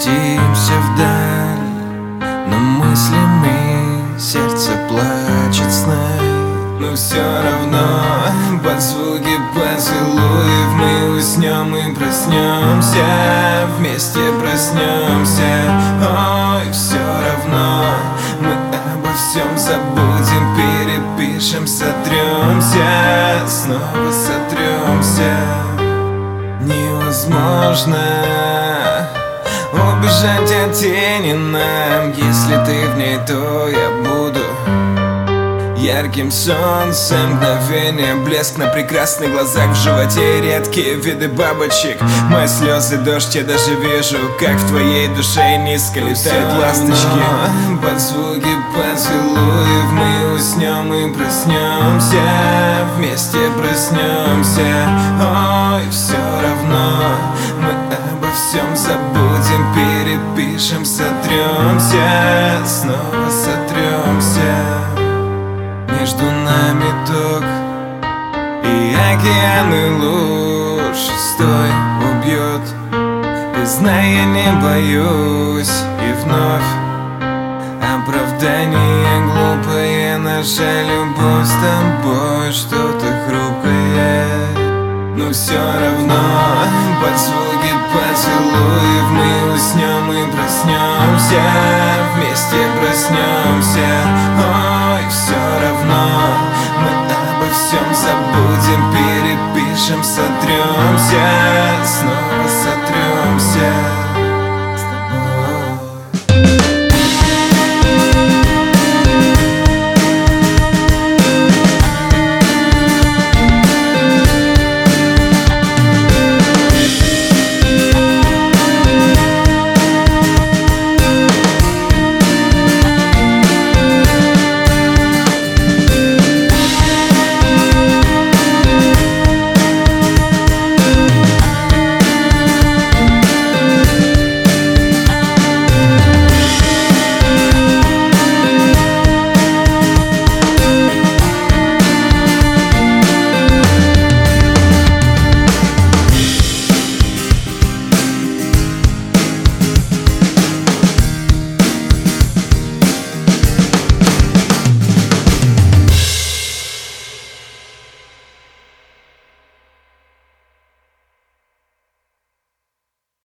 мчимся вдаль, но мыслями сердце плачет сны. Но все равно под звуки поцелуев мы уснем и проснемся, вместе проснемся. Ой, все равно мы обо всем забудем, перепишем, сотремся, снова сотремся. Невозможно убежать от тени нам. Если ты в ней, то я буду ярким солнцем, мгновение, блеск на прекрасных глазах, в животе редкие виды бабочек. Мои слезы, дождь, я даже вижу, как в твоей душе низко летают ласточки. Под звуки поцелуев мы уснем и проснемся, вместе проснемся. Ой, все равно мы обо всем забудем, перепишем, сотремся, снова сотремся. Между нами ток и океаны луж. Стой, убьет, ты знай, я не боюсь. И вновь оправдание глупое, наша любовь с тобой что-то хрупкое. Но все равно под звуки поцелуев мы уснем и проснемся, вместе проснемся. Ой, все равно мы обо всем забудем, перепишем, сотремся,